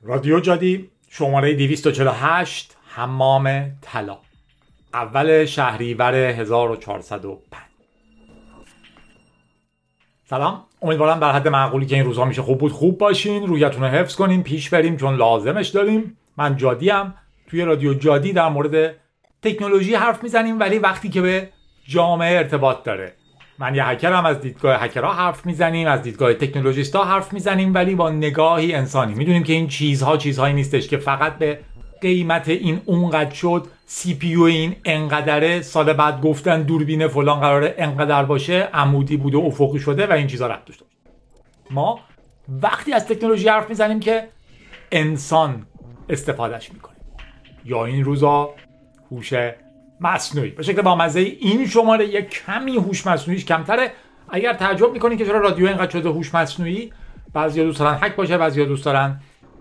رادیو جادی شماره 248 حمام طلا، اول شهریور 1405. سلام، امیدوارم در حد معقولی که این روزها میشه خوب باشین، رویتون رو حفظ کنین، پیش بریم چون لازمش داریم. من جادیم، توی رادیو جادی در مورد تکنولوژی حرف میزنیم ولی وقتی که به جامعه ارتباط داره. من یه هکرم، از دیدگاه هکرها حرف میزنیم، از دیدگاه تکنولوژیستا حرف میزنیم ولی با نگاهی انسانی. میدونیم که این چیزهایی نیستش که فقط به قیمت این اونقدر شد، سی پی یو این انقدره، سال بعد گفتن دوربین فلان قراره انقدر باشه، عمودی بوده افقی شده و این چیزا ربط داشته. ما وقتی از تکنولوژی حرف میزنیم که انسان استفادهش میکنه، یا این روزا هوش مصنوعی. به شکل بامزه این شماره یک کمی هوش مصنوعیش کمتره. اگر تعجب میکنین که چرا رادیو اینقدر شده هوش مصنوعی، بعضیا دوست دارن هک باشه، بعضیا دوست دارن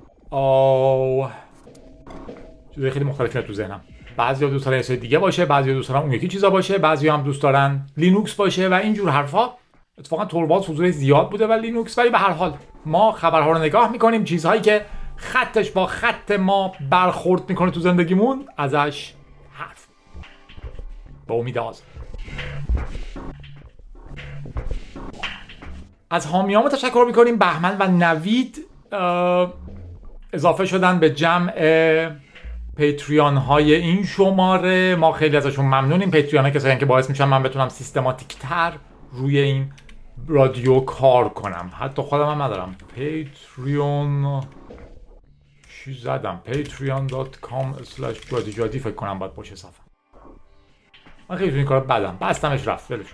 چیزای خیلی مختلفی تو ذهنم، بعضیا دوست دارن چیز دیگه باشه، بعضیا دوست دارن اون یکی چیزا باشه، بعضیا هم دوست دارن لینوکس باشه و اینجور حرفا. اتفاقا تورواز حضور زیاد بوده و لینوکس، ولی به هر حال ما خبرها رو نگاه میکنیم، چیزهایی که خطش با خط ما برخورد میکنه تو زندگیمون ازش حرف. با امید از حامیامو تشکر میکنیم. بهمن و نوید اضافه شدن به جمع پیتریان های این شماره. ما خیلی ازشون ممنونیم. پیتریان ها کسایی که باعث میشن من بتونم سیستماتیک تر روی این رادیو کار کنم. حتی خودم هم ندارم پیتریون چی زدم، patreon.com/جادی فکر کنم باید باشه صفحه. من خیلی تو این کار بدم، بستمش رفت ولش.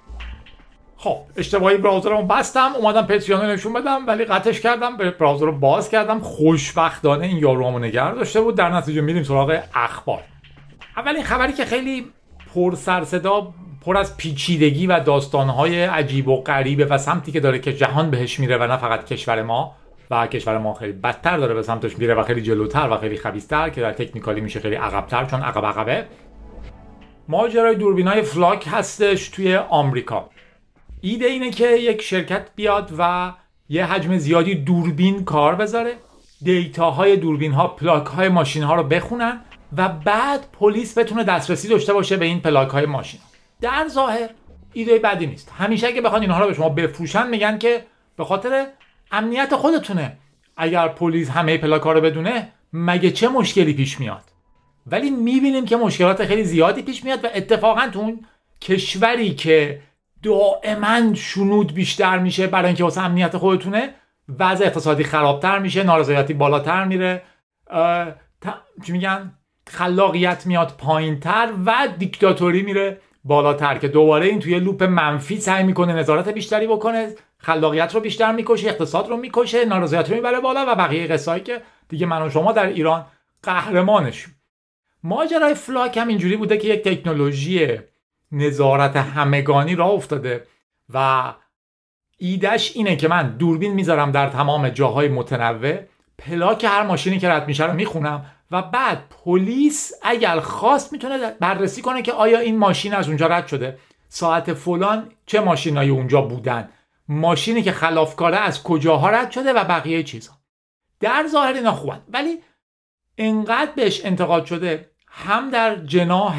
خب اشتباهی براوزرمو بستم، اومدم پتریون نشون بدم ولی قطعش کردم، براوزر رو باز کردم. خوشبختانه این یاروامو نگه داشته بود. در نتیجه میریم سراغ اخبار. اولین خبری که خیلی پر سر صدا، پر از پیچیدگی و داستانهای عجیب و غریبه و سمتی که داره که جهان بهش میره و نه فقط کشور ما، و کشور ما خیلی بدتر داره به سمتش میره و خیلی جلوتر و خیلی خبیث‌تر، که در تکنیکالی میشه خیلی عقب‌تر چون عقبه. ماجرای دوربینای فلاک هستش توی آمریکا. ایده اینه که یک شرکت بیاد و یه حجم زیادی دوربین کار بذاره، دیتاهای دوربین ها، پلاک های ماشین ها رو بخونن و بعد پلیس بتونه دسترسی داشته باشه به این پلاک های ماشین. در ظاهر ایده بدی نیست. همیشه اگه بخوان اینها رو به شما بفروشن میگن که به خاطر امنیت خودتونه. اگر پلیس همه پلاک ها رو بدونه مگه چه مشکلی پیش میاد؟ ولی میبینیم که مشکلات خیلی زیادی پیش میاد و اتفاقا تو اون کشوری که دائما شنود بیشتر میشه برای اینکه واسه امنیت خودتونه، وضع اقتصادی خرابتر میشه، نارضایتی بالاتر میره، چی میگن، خلاقیت میاد پایینتر و دیکتاتوری میره بالاتر، که دوباره این توی لوپ منفی سعی میکنه نظارت بیشتری بکنه، خلاقیت رو بیشتر میکشه، اقتصاد رو میکشه، نارضایتی رو میبره بالا و بقیه قصه‌ای که دیگه من و شما در ایران قهرمانش. ماجرای فلاک هم اینجوری بوده که یک تکنولوژی نظارت همگانی راه افتاده و ایدهش اینه که من دوربین میذارم در تمام جاهای متنوع، پلاک هر ماشینی که رد میشه رو میخونم و بعد پلیس اگر خواست میتونه بررسی کنه که آیا این ماشین از اونجا رد شده، ساعت فلان چه ماشینایی اونجا بودن، ماشینی که خلافکاره از کجاها رد شده و بقیه چیزها. در ظاهر اینا خوبن ولی انقدر بهش انتقاد شده، هم در جناح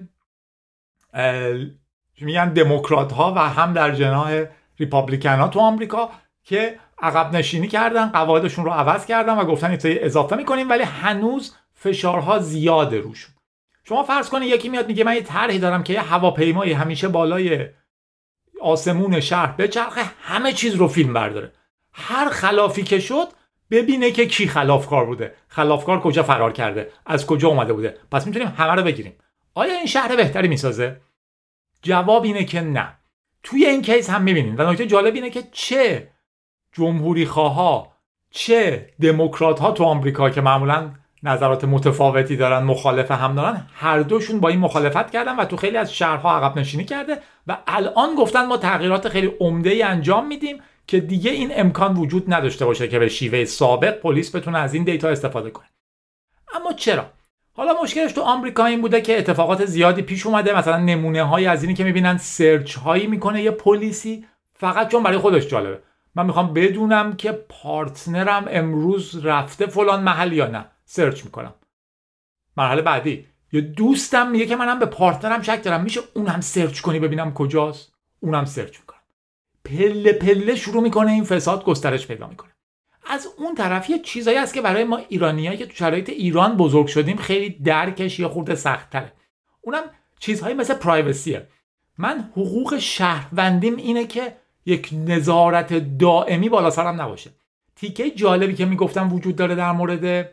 میگن دموکرات ها و هم در جناح ریپابلیکن ها تو آمریکا، که عقب نشینی کردن، قواعدشون رو عوض کردن و گفتن این اضافه میکنیم، ولی هنوز فشارها زیاده روشون. شما فرض کنید یکی میاد میگه من یه طرحی دارم که یه هواپیمایی همیشه بالای آسمون شهر بچرخه، همه چیز رو فیلم برداره، هر خلافی که شد ببینه که کی خلافکار بوده، خلافکار کجا فرار کرده، از کجا اومده بوده، پس میتونیم همه رو بگیریم. آیا این شهر بهتری میسازه؟ جواب اینه که نه. توی این کیس هم میبینید و نکته جالب اینه که چه جمهوری خواها چه دموکرات ها تو آمریکا که معمولا نظرات متفاوتی دارن، مخالف هم دارن، هر دوشون با این مخالفت کردن و تو خیلی از شهرها عقب نشینی کرده و الان گفتن ما تغییرات خیلی عمده‌ای انجام میدیم که دیگه این امکان وجود نداشته باشه که به شیوه سابق پلیس بتونه از این دیتا استفاده کنه. اما چرا؟ حالا مشکلش تو آمریکا این بوده که اتفاقات زیادی پیش اومده، مثلا نمونه هایی از اینی که میبینن سرچ هایی میکنه یه پلیسی فقط چون برای خودش جالبه، من میخوام بدونم که پارتنرم امروز رفته فلان محل یا نه. سرچ میکنم. مرحله بعدی، یه دوستم میگه که منم به پارتنرم شک دارم، میشه اونم سرچ کنی ببینم کجاست؟ اونم سرچ میکنم. پله پله شروع میکنه این فساد گسترش پیدا میکنه. از اون طرف یه چیزایی هست که برای ما ایرانیایی که تو شرایط ایران بزرگ شدیم خیلی درکش یه خورده سخت‌تره. اونم چیزهایی مثل پرایوسیه. من حقوق شهروندیم اینه که یک نظارت دائمی بالا سرم نباشه. تیکه جالبی که میگفتم وجود داره در مورد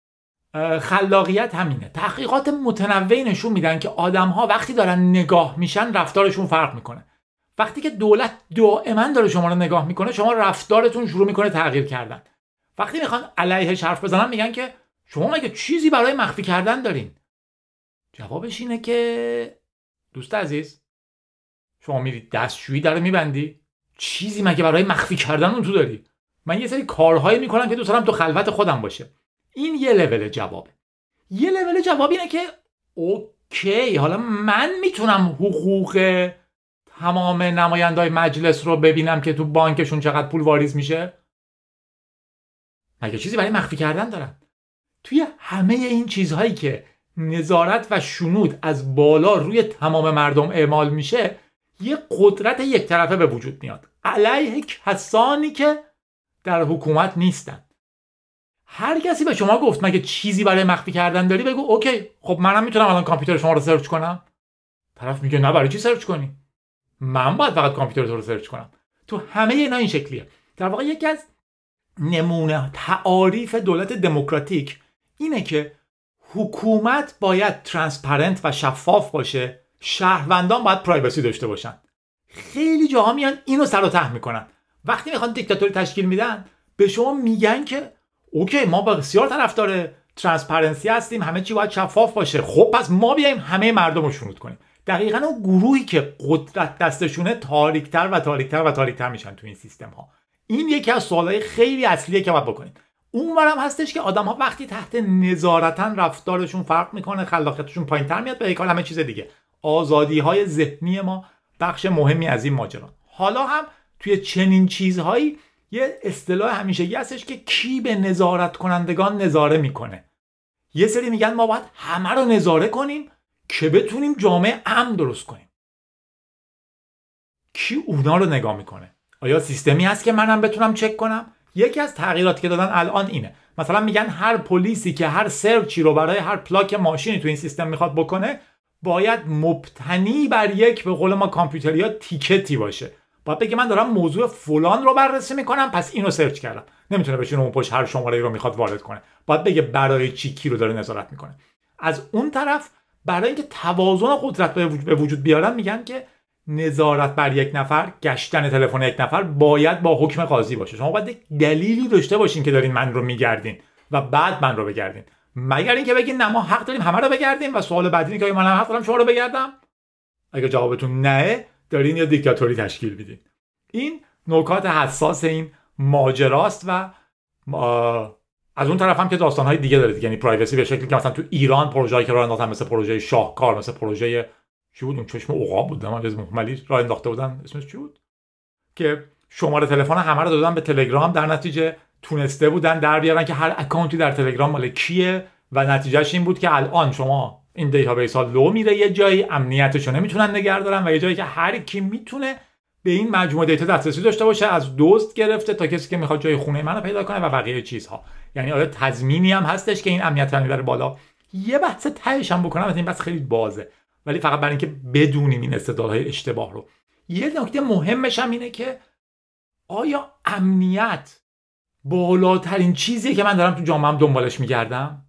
خلاقیت همینه. تحقیقات متنوعی نشون میدن که آدم‌ها وقتی دارن نگاه میشن رفتارشون فرق میکنه. وقتی که دولت دائما داره شما رو نگاه میکنه، شما رفتارتون شروع میکنه تغییر کردن. وقتی میخوان علیهش حرف بزنن میگن که شما مگه چیزی برای مخفی کردن دارین؟ جوابش اینه که دوست عزیز، شما میرید دستشویی داره میبندی؟ چیزی مگه برای مخفی کردن اون تو داری؟ من یه سری کارهایی میکنم که دوست دارم تو خلوت خودم باشه. این یه لول جوابه. یه لول جواب اینه که اوکی، حالا من میتونم حقوق تمام نمایندای مجلس رو ببینم که تو بانکشون چقدر پول واریز میشه؟ مگه چیزی برای مخفی کردن دارن؟ توی همه این چیزهایی که نظارت و شنود از بالا روی تمام مردم اعمال میشه، یه قدرت یک طرفه به وجود میاد علیه کسانی که در حکومت نیستن. هر کسی به شما گفت مگه چیزی برای مخفی کردن داری، بگو اوکی، خب منم میتونم الان کامپیوتر شما رو سرچ کنم. طرف میگه نه، برای چی سرچ کنی؟ من باید فقط کامپیوتر تو رو سرچ کنم. تو همه اینا این شکلیه. در واقع یکی از نمونه تعاریف دولت دموکراتیک اینه که حکومت باید ترانسپرنت و شفاف باشه، شهروندان باید پرایوسی داشته باشن. خیلی جاها میان اینو سر و ته میکنن. وقتی میخوان دیکتاتوری تشکیل میدن به شما میگن که اوکی، ما بسیار طرفدار ترانسپرنسی هستیم، همه چی باید شفاف باشه. خب پس ما بیایم همه مردم رو شنود کنیم. دقیقاً اون گروهی که قدرت دستشونه تاریک‌تر و تاریک‌تر و تاریک‌تر میشن تو این سیستم ها. این یکی از سوالای خیلی اصلیه که باید بکنید. اونورم هستش که آدم‌ها وقتی تحت نظارتن رفتارشون فرق میکنه، خلاقیتشون پایین‌تر میاد، به یک همه چیز دیگه. آزادی‌های ذهنی ما بخش مهمی از این ماجرا. حالا هم توی چنین چیزهایی یه اصطلاح همیشگی هستش که کی به نظارت کنندگان نظاره میکنه. یه سری میگن ما باید همه رو نظاره کنیم که بتونیم جامعه امن درست کنیم. کی اونا رو نگاه میکنه؟ آیا سیستمی هست که منم بتونم چک کنم؟ یکی از تغییراتی که دادن الان اینه. مثلا میگن هر پلیسی که هر سرچی رو برای هر پلاک ماشینی تو این سیستم میخواد بکنه، باید مبتنی بر یک، به قول ما کامپیوتریا، تیکتی باشه. باید بگه من دارم موضوع فلان رو بررسی میکنم، پس اینو سرچ کردم. نمیتونه بشینه اون پشت هر شماره‌ای رو میخواد وارد کنه. باید بگه برای چی کی رو داره نظارت میکنه. از اون طرف برای اینکه توازن قدرت به وجود بیارن میگن که نظارت بر یک نفر، گشتن تلفن یک نفر باید با حکم قاضی باشه. شما باید دلیلی داشته باشین که دارین من رو میگردین و بعد من رو بگردین، مگر اینکه بگین نه ما حق داریم همه رو بگردیم و سوال بعدی اینه که من هم حق دارم شما رو بگردم. اگه جوابتون نه، دارین یا دیکتاتوری تشکیل میدین. این نکات حساس این ماجراست و از اون طرف هم که داستان‌های دیگه داره، یعنی پرایوسی به شکلی که مثلا تو ایران پروژه‌ای که راه انداختن مثل پروژه شاهکار، مثل پروژه چی بود اون چشم عقاب بود، من از محملی راه انداخته بودن، اسمش چی بود، که شماره تلفن همه رو دادن به تلگرام، در نتیجه تونسته بودن در بیارن که هر اکانتی در تلگرام مال کیه و نتیجهش این بود که الان شما این دیتابیس ها لو میره، یه جایی امنیتشو نمیتونن نگه دارن و یه جایی که هر کی میتونه به این مجموعه دیتا دسترسی داشته باشه، از دزد گرفته تا کسی که میخواد جای خونه منو پیدا کنه و بقیه چیزها. یعنی آیا تضمینی هم هستش که این امنیت رو میبره بالا؟ یه بحث تهش هم بکنم، این بحث خیلی بازه، ولی فقط برای اینکه بدونیم این استدلال‌های اشتباه رو. یه نکته مهمش هم اینه که آیا امنیت بالاترین چیزیه که من دارم تو جامعه‌ام دنبالش میگردم؟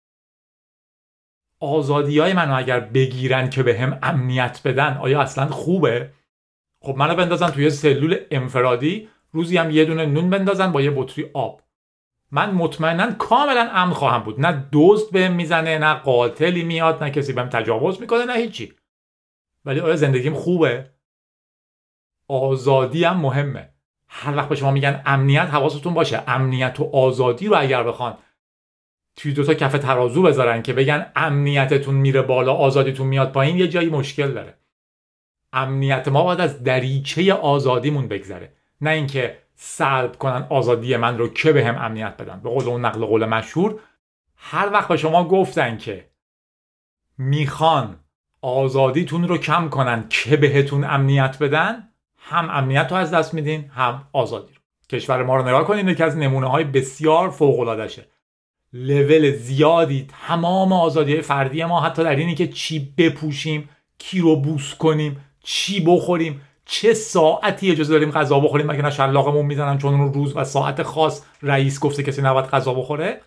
آزادیای منو اگر بگیرن که بهم امنیت بدن، آیا اصلا خوبه؟ خب منو بندازن توی سلول انفرادی، روزی هم یه دونه نون بندازن با یه بطری آب، من مطمئنا کاملا امن خواهم بود. نه دزد بهم میزنه، نه قاتلی میاد، نه کسی بهم تجاوز میکنه، نه هیچی. ولی آیا زندگیم خوبه؟ آزادی هم مهمه. هر وقت به شما میگن امنیت، حواستون باشه امنیت و آزادی رو اگر بخوان توی دوتا کف ترازو بذارن که بگن امنیتتون میره بالا آزادیتون میاد پایین، یه جایی مشکل داره. امنیت ما باید از دریچه آزادیمون بگذره، نه اینکه سلب کنن آزادی من رو که بهم امنیت بدن. به قول اون نقل قول مشهور، هر وقت به شما گفتن که میخوان آزادیتون رو کم کنن که بهتون امنیت بدن، هم امنیت رو از دست میدین هم آزادی رو. کشور ما رو نگاه کنید، یکی از نمونه های بسیار فوق العاده شه. لول زیادی تمام آزادی‌های فردی ما، حتی در اینی که چی بپوشیم، کی رو بوس کنیم، چی بخوریم، چه ساعتی اجازه داریم غذا بخوریم مگه نه شلاقمون میزنن چون اون روز و ساعت خاص رئیس گفته کسی نباید غذا بخوره.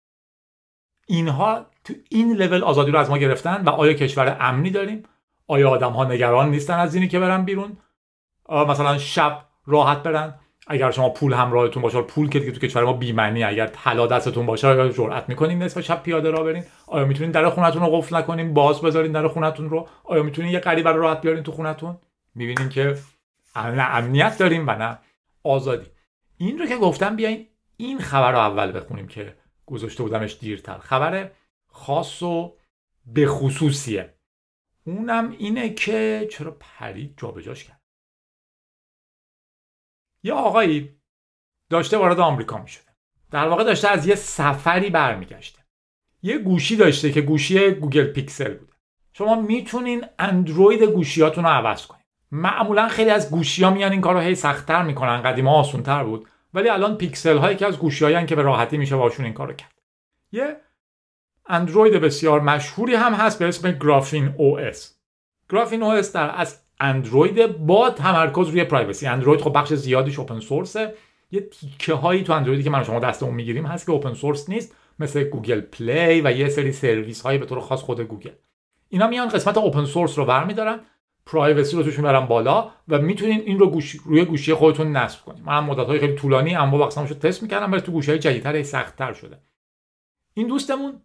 اینها تو این لول آزادی رو از ما گرفتن. و آیا کشور امنی داریم؟ آیا آدم‌ها نگران نیستن از اینی که برن بیرون مثلا شب راحت برن؟ اگر شما پول همراهتون باشه، پول که دیگه تو کشور ما بی‌معنی، اگر طلا دستتون باشه آیا جرئت می‌کنین نصف شب پیاده راه برین؟ آیا میتونین در خونتون رو قفل نکنین، باز بذارین در خونتون رو؟ آیا میتونین یه غریبه رو راحت بیارین تو خونتون؟ می‌بینین که نه امنیت داریم و نه آزادی. این رو که گفتم بیاین این خبر رو اول بخونیم که گذاشته بودمش دیرتر. خبر خاص و به خصوصیه. اونم اینه که چرا پرید جابجاش کرد. یه آقایی داشته وارد آمریکا می شده. در واقع داشته از یه سفری برمیگشته. یه گوشی داشته که گوشی گوگل پیکسل بوده. شما میتونین اندروید گوشیاتون رو عوض کنین. معمولا خیلی از گوشی‌ها میان این کارو هی سخت‌تر میکنن. قدیما آسان‌تر بود، ولی الان پیکسل هایی که از گوشی‌هایی که به راحتی میشه باشون این کارو کرد. یه اندروید بسیار مشهوری هم هست به اسم گرافین او اس. گرافین او اس در از اندروید با تمرکز روی پرایوسی. اندروید خب بخش زیادیش اوپن سورسه. یه تیکه هایی تو اندرویدی که من شما دستمون میگیریم هست که اوپن سورس نیست، مثل گوگل پلی و یه سری سرویس هایی به طور خاص خود گوگل. اینا میان قسمت اوپن سورس رو برمی‌دارن، پرایوسی رو توش میبرن بالا و میتونین این رو روی گوشی خودتون نصب کنین. من هم مدت‌های خیلی طولانی انواع اقسامش رو تست می‌کردم، ولی تو گوشی‌های جدیدتر سخت‌تر شده. این دوستمون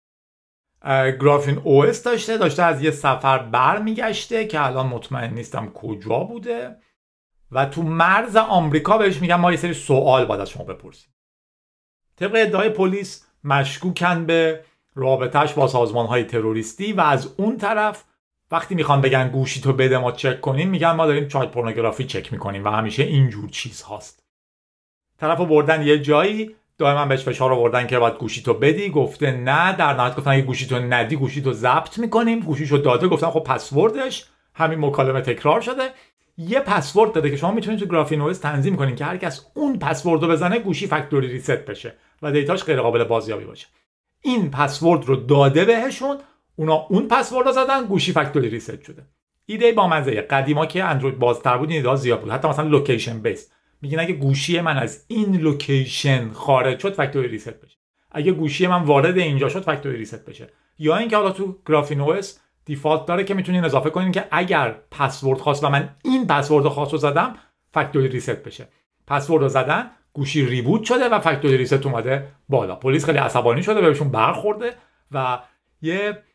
گرافین او اس داشته از یه سفر برمیگشته که الان مطمئن نیستم کجا بوده و تو مرز آمریکا بهش میگن ما یه سری سوال باید از شما بپرسیم. طبق ادعای پلیس مشکوکن به رابطه‌اش با سازمان‌های تروریستی و از اون طرف وقتی میخوان بگن گوشی تو بده ما چک کنیم میگن ما داریم چایلد پورنوگرافی چک میکنیم و همیشه اینجور چیز هاست. طرفو بردن یه جایی، دائما بهش فشار آوردن که باید گوشی تو بدی، گفته نه. در نهایت گفتن اگه گوشی تو ندی گوشی تو ضبط میکنیم. گوشیشو داده، گفتن خب پسوردش. همین مکالمه تکرار شده. یه پسورد داده که شما میتونید تو گرافین او اس تنظیم کنین که هر کس اون پسورد رو بزنه گوشی فکتوری ریست بشه و دیتاش غیر قابل بازیابی باشه. این پسورد رو داده بهشون، اونا اون پسورد رو زدن، گوشی فکتوری ریست شده. ایده با مزه. قدیما که اندروید بازتر بود این ایده زیاد بود. حتی مثلا لوکیشن بیس میگن اگه گوشی من از این لوکیشن خارج شد فکتوری ریست بشه، اگه گوشی من وارد اینجا شد فکتوری ریست بشه. یا اینکه حالا تو گرافین او اس دیفالت داره که میتونین اضافه کنین که اگر پسورد خاص و من این پسورد خاص رو زدم فکتوری ریست بشه. پسورد رو زدن، گوشی ریبوت شده و فکتوری ریست اومده بالا. پلیس خیلی عصبانی شده، بهشون برخورده و یه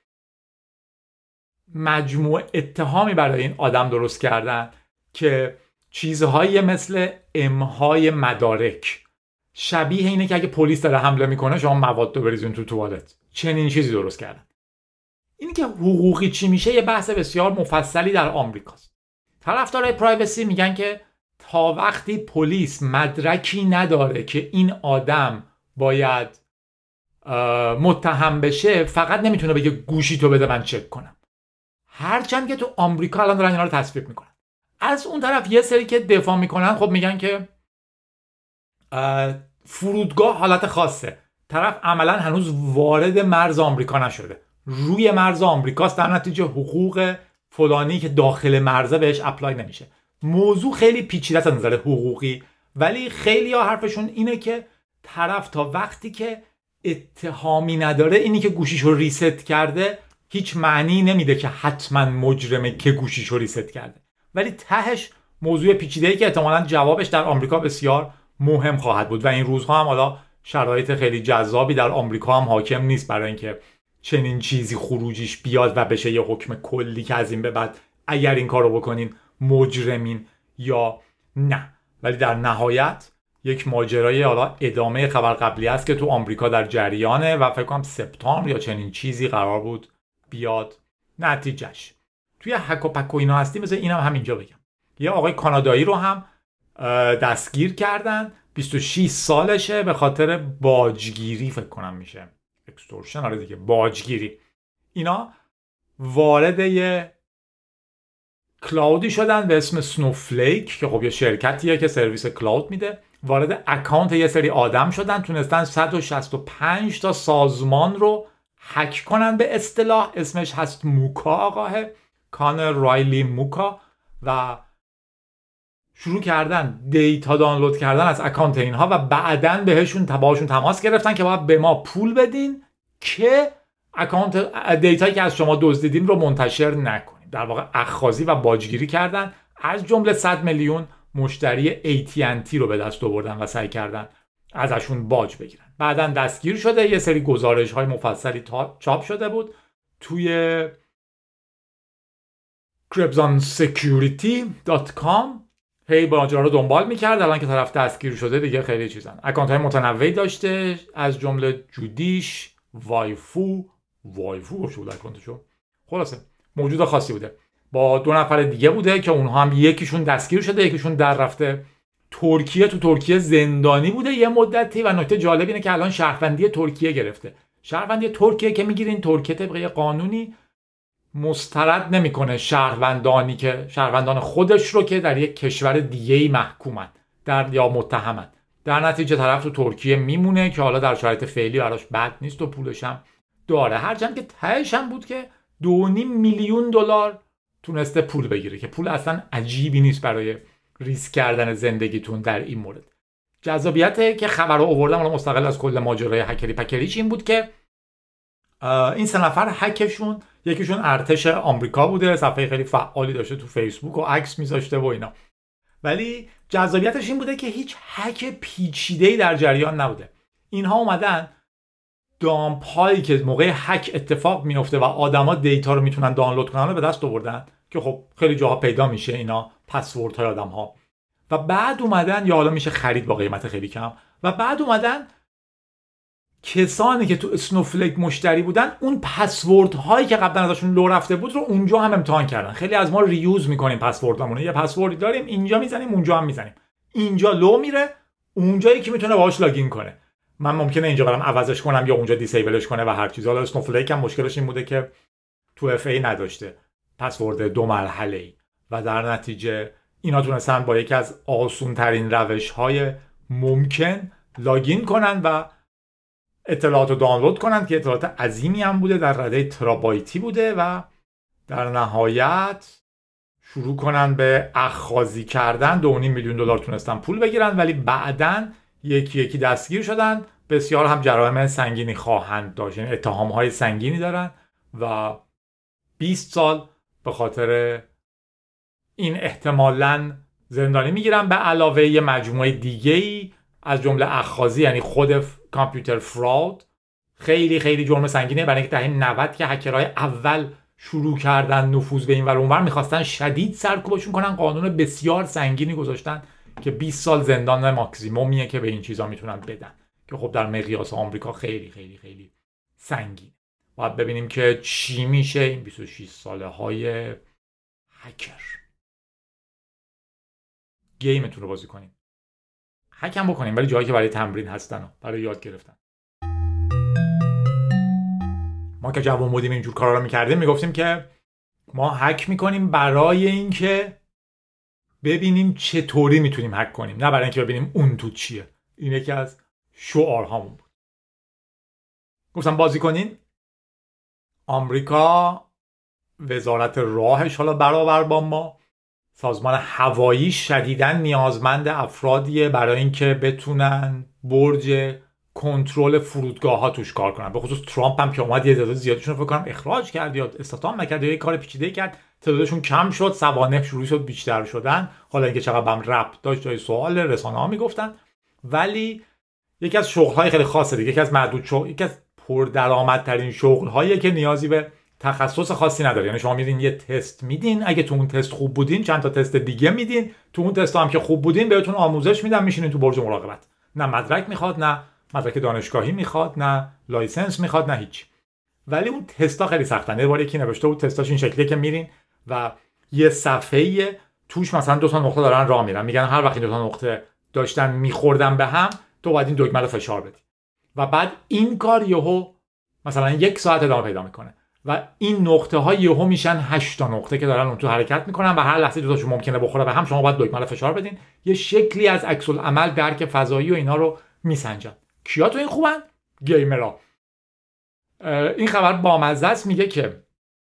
مجموعه اتهامی برای این آدم درست کردن که چیزهایی مثل امهای مدارک، شبیه اینه که اگه پلیس داره حمله میکنه شما مواد رو بریزین تو توالت، چنین چیزی درست کردن. این که حقوقی چی میشه یه بحث بسیار مفصلی در آمریکاست. طرفدارای پرایوسی میگن که تا وقتی پلیس مدرکی نداره که این آدم باید متهم بشه فقط نمیتونه بگه گوشی تو بده من چک کنم. هرچند که تو آمریکا الان دارن اینا رو تصویب میکنن. از اون طرف یه سری که دفاع میکنن خب میگن که فرودگاه حالت خاصه، طرف عملا هنوز وارد مرز آمریکا نشده، روی مرز آمریکاست، در نتیجه حقوق فلانی که داخل مرزه بهش اپلای نمیشه. موضوع خیلی پیچیده از نظر حقوقی، ولی خیلی ها حرفشون اینه که طرف تا وقتی که اتهامی نداره اینی که گوشیشو ریست کرده هیچ معنی نمیده که حتما مجرمه که گوشیشو ریست کرده. ولی تهش موضوع پیچیده‌ای که احتمالاً جوابش در آمریکا بسیار مهم خواهد بود و این روزها هم حالا شرایط خیلی جذابی در آمریکا هم حاکم نیست برای اینکه چنین چیزی خروجیش بیاد و بشه یه حکم کلی که از این به بعد اگر این کارو بکنین مجرمین یا نه. ولی در نهایت یک ماجرای حالا ادامه خبر قبلی است که تو آمریکا در جریانه و فکر کنم سپتامبر یا چنین چیزی قرار بود بیاد نتیجهش. توی هک و پک و اینا هستیم، مثلا اینم همینجا بگم. یه آقای کانادایی رو هم دستگیر کردن. 26 سالشه به خاطر باجگیری فکر کنم میشه، اکستورشن، آره دیگه، باجگیری. اینا وارد یه کلاودی شدن به اسم سنوفلیک که خب یه شرکتیه که سرویس کلاود میده. وارد اکانت یه سری آدم شدن، تونستن 165 تا سازمان رو هک کنن. به اصطلاح اسمش هست موکا، آقاه کانر رایلی موکا، و شروع کردن دیتا دانلود کردن از اکانت اینها و بعدن باشون تماس گرفتن که باید به ما پول بدین که اکانت دیتایی که از شما دزدیدیم رو منتشر نکنیم. در واقع اخاذی و باجگیری کردن، از جمله 100 میلیون مشتری AT&T رو به دست آوردن و سعی کردن ازشون باج بگیرن. بعدن دستگیر شده، یه سری گزارش‌های مفصلی چاپ شده بود توی crimsonsecurity.com. هی ماجرا رو دنبال می‌کرد. الان که طرف دستگیر شده دیگه خیلی چیزن. اکانت‌های متنوعی داشته، از جمله جودیش، وایفو بود اکانتشو. خلاصه موجود خاصی بوده. با 2 نفر دیگه بوده که اونها هم یکیشون دستگیر شده، یکیشون در رفته ترکیه. تو ترکیه زندانی بوده یه مدتی و نکته جالب اینه که الان شهروندی ترکیه گرفته. شهروندی ترکیه که میگیرین، ترکیه طبق قانونی مسترد نمیکنه شهروندان خودش رو که در یک کشور دیگه‌ای محکومن یا متهمن. در نتیجه طرف تو ترکیه میمونه که حالا در شرایط فعلی براش بد نیست و پولش هم داره. هرچند که تهش هم بود که 2.5 میلیون دلار تونسته پول بگیره که پول اصلا عجیبی نیست برای ریسک کردن زندگیتون در این مورد. جذابیته که خبر رو آوردم حالا مستقل از کل ماجرای هکری پکریش این بود که این 3 نفر هکشون، یکیشون ارتش آمریکا بوده، صفحه خیلی فعالی داشته تو فیسبوک و عکس میذاشته و اینا، ولی جذابیتش این بوده که هیچ هک پیچیده‌ای در جریان نبوده. اینها اومدن دامپ هایی که موقع هک اتفاق میفته و آدما دیتا رو میتونن دانلود کنن رو به دست آوردن که خب خیلی جاها پیدا میشه اینا، پسورد های آدم ها، و بعد اومدن، یا حالا میشه خرید با قیمت خیلی کم، و بعد اومدن کسانی که تو اسنوفلیک مشتری بودن اون پسورد هایی که قبلا ازشون لو رفته بود رو اونجا هم امتحان کردن. خیلی از ما ریوز میکنیم پسوردامون، یه پسوردی داریم اینجا میزنیم اونجا هم میزنیم، اینجا لو میره اونجایی که میتونه باهاش لاگین کنه. من ممکنه اینجا برام عوضش کنم یا اونجا دیسیبلش کنه و هر چیز. حالا اسنوفلیک هم مشکلش این بوده که تو اف ای نداشته پسورد 2 مرحله‌ای و در نتیجه اینا تونستن با یکی از آسون ترین روش های ممکن لاگین کنن و اطلاعات رو دانلود کنن که اطلاعات عظیمی هم بوده، در رده ترابایتی بوده، و در نهایت شروع کنن به اخاذی کردن. 2.5 میلیون دلار تونستن پول بگیرن، ولی بعدن یکی یکی دستگیر شدن. بسیار هم جرایم سنگینی خواهند داشت، یعنی اتهام‌های سنگینی دارن و 20 سال به خاطر این احتمالاً زندانی میگیرن، به علاوه یه مجموعه دیگه‌ای از جمله اخاذی، یعنی خود کامپیوتر فراد. خیلی خیلی جرم سنگینه، برای اینکه دهه 90 که هکرهای اول شروع کردن نفوذ به این ور اونور می‌خواستن شدید سرکوبشون کنن، قانون بسیار سنگینی گذاشتن که 20 سال زندان ماکسیمومیه که به این چیزا میتونن بدن، که خب در مقیاس آمریکا خیلی خیلی خیلی سنگین. باید ببینیم که چی میشه این 26 ساله های هکر. گیمتون رو بازی کنیم، هک هم بکنیم، ولی جایی که برای تمرین هستن و برای یاد گرفتن. ما که جوان بودیم اینجور کارا رو میکردیم، میگفتیم که ما هک میکنیم برای اینکه ببینیم چطوری میتونیم هک کنیم، نه برای اینکه ببینیم اون تو چیه. این یکی از شعارهامون بود. گفتم بازی کنین. آمریکا وزارت راهش حالا برابر با ما، سازمان هوایی شدیداً نیازمند افرادیه برای اینکه بتونن برج کنترل فرودگاه ها توش کار کنن. به خصوص ترامپ هم که اومد یه تعداد زیادشون رو فکر کنم اخراج کرد یا استخدام نکرد یا یه کار پیچیده کرد، تعدادشون کم شد، سوانح شروع شد بیشتر شدن. حالا اینکه چقدر بهم ربط داشت جای سوال، رسانه‌ها میگفتن. ولی یکی از شغل‌های خیلی خاصه دیگه، یکی از معدود شغل، یکی از پردرآمدترین شغل‌هایی که نیازی به تخصص خاصی نداره. یعنی شما میرین یه تست میدین، اگه تو اون تست خوب بودین چند تا تست دیگه میدین، تو اون تست هم که خوب بودین بهتون آموزش میدن، میشینین تو برج مراقبت. نه مدرک میخواد، نه مدرک دانشگاهی میخواد، نه لایسنس میخواد، نه هیچ. ولی اون تستا خیلی سختن. یه بار یکی نوشته بود تستاش این شکلیه که میرین و یه صفحه توش مثلا 2 تا نقطه دارن راه میرن، میگن هر وقت این 2 تا نقطه داشتن میخوردن به هم تو باید این دکمه رو فشار بدی و بعد این کار یهو مثلا 1 ساعت ادامه پیدا میکنه و این نقطه ها یهو میشن 8 تا نقطه که دارن اون تو حرکت میکنن و هر لحظه 2 تاشون ممکنه بخوره به هم. شما باید دکمه رو فشار بدین. یه شکلی از عکس العمل درک فضایی و اینا رو میسنجن. کیا تو این خوبن؟ گیمرها. این خبر بامزه است، میگه که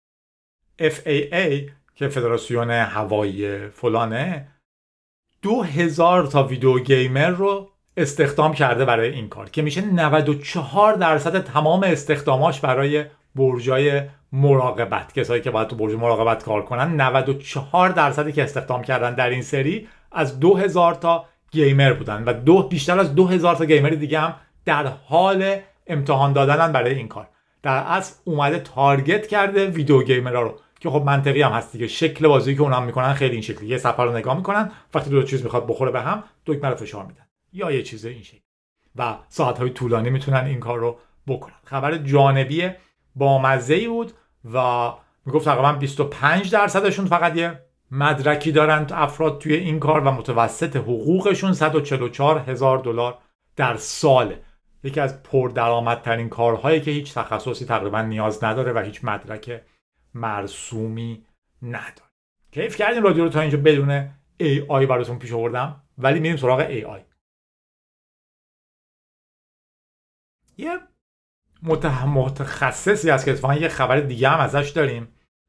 FAA که فدراسیون هوایی فلانه 2000 تا ویدیو گیمر رو استخدام کرده برای این کار که میشه 94% تمام استخداماش برای برجای مراقبت. کسایی که باید تو برج مراقبت کار کنن 94% که استخدام کردن در این سری از 2000 تا گیمر بودن و بیشتر از 2000 تا گیمر دیگه هم در حال امتحان دادنن برای این کار. در اصل اومده تارگت کرده ویدیو گیمرها رو که خب منطقی هم هست دیگه. شکل بازی که اونها میکنن خیلی این شکلی، یه صفحه رو نگاه میکنن، وقتی 2 چیز میخواد بخوره به هم دکمه رو فشار میدن یا یه چیز این شکلی و ساعت‌های طولانی میتونن این کار رو بکنن. خبر جانبی بامزه‌ای بود و میگفت تقریبا 25% فقط یه مدرکی دارن افراد توی این کار و متوسط حقوقشون $144,000 در ساله. یکی از پردرآمدترین کارهایی که هیچ تخصصی تقریبا نیاز نداره و هیچ مدرک مرسومی نداره. کیف کردیم رادیو رو تا اینجا بدون AI براتون پیش آوردم، ولی میریم سراغ AI. یه متخصصی هست که اتفاقا یه خبر دیگه هم ازش داریم.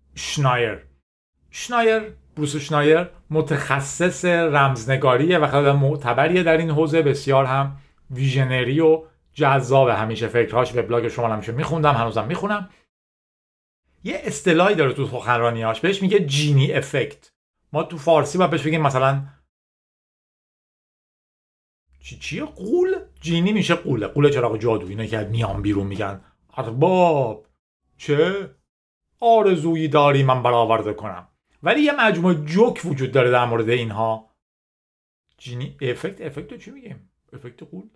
بروس شنایر متخصص رمزنگاریه و خیلی معتبریه در این حوزه. بسیار هم ویژنری و جذاب. همیشه فکرهاش وبلاگ شما همیشه میخوندم، هنوزم میخونم. یه اصطلاحی داره تو سخنرانیاش بهش میگه جینی افکت. ما تو فارسی باید بهش بگیم مثلا چیه؟ قول. جینی میشه قول چراغ جادو. اینا که میان بیرون میگن ارباب چه آرزویی داری من برآورده کنم. ولی یه مجموعه جوک وجود داره در مورد اینها. جینی افکت رو چی میگیم؟ افکت قول؟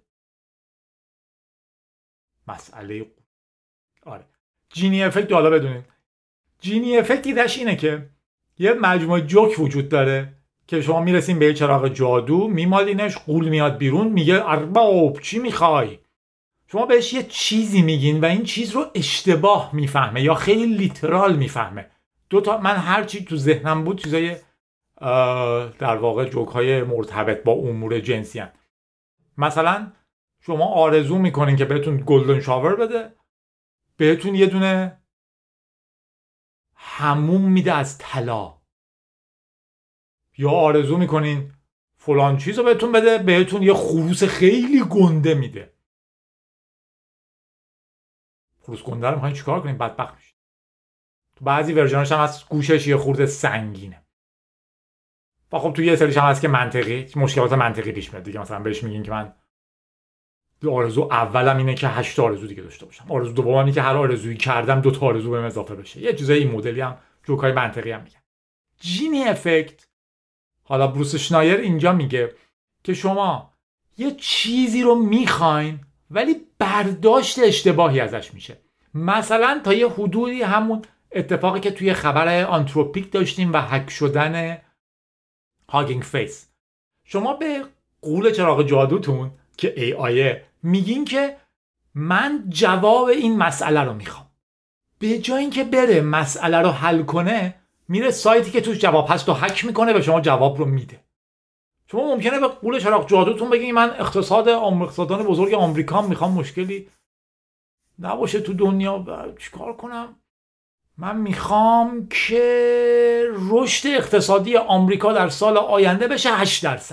مسئله قول. آره جینی افکت حالا بدونید. جینی افکت ایدهش اینه که یه مجموعه جوک وجود داره که شما میرسین به یه چراغ جادو، میمالینش، قول میاد بیرون میگه ارباب چی میخوای؟ شما بهش یه چیزی میگین و این چیز رو اشتباه میفهمه یا خیلی لیترال میفهمه. من هر چی تو ذهنم بود چیزای در واقع جوک های مرتبط با امور جنسی هن. مثلا شما آرزو میکنین که بهتون گلدن شاور بده، بهتون یه دونه حموم میده از طلا. یا آرزو میکنین فلان چیز رو بهتون بده، بهتون یه خروس خیلی گنده میده. خروس گنده رو میخواین چیکار کنین؟ بدبخت میشین. تو بعضی ورژناش هم از گوشش یه خورده سنگینه. و خب تو یه سریش هم هست که مشکلات منطقی پیش میاد دیگه. مثلا بهش میگین که من آرزو اولم اینه که 8 آرزو دیگه داشته باشم، آرزو دومم اینه که هر آرزویی کردم 2 تا آرزو بهم اضافه بشه. یه چیزای این مدلی هم جوکای منطقی هم میگن. جینی افکت. حالا بروس شنایر اینجا میگه که شما یه چیزی رو میخواین ولی برداشت اشتباهی ازش میشه. مثلا تا یه حدودی همون اتفاقی که توی خبر آنتروپیک داشتیم و هک شدن هاگینگ فیس. شما به قول چراغ جادوتون که AI میگین که من جواب این مسئله رو میخوام. به جای اینکه بره مسئله رو حل کنه، میره سایتی که توش جواب هست و هک میکنه و شما جواب رو میده. شما ممکنه به قول چراغ جادوتون بگین من اقتصادان بزرگ آمریکا میخوام مشکلی نباشه تو دنیا، چیکار کنم؟ من میخوام که رشد اقتصادی آمریکا در سال آینده بشه 8%.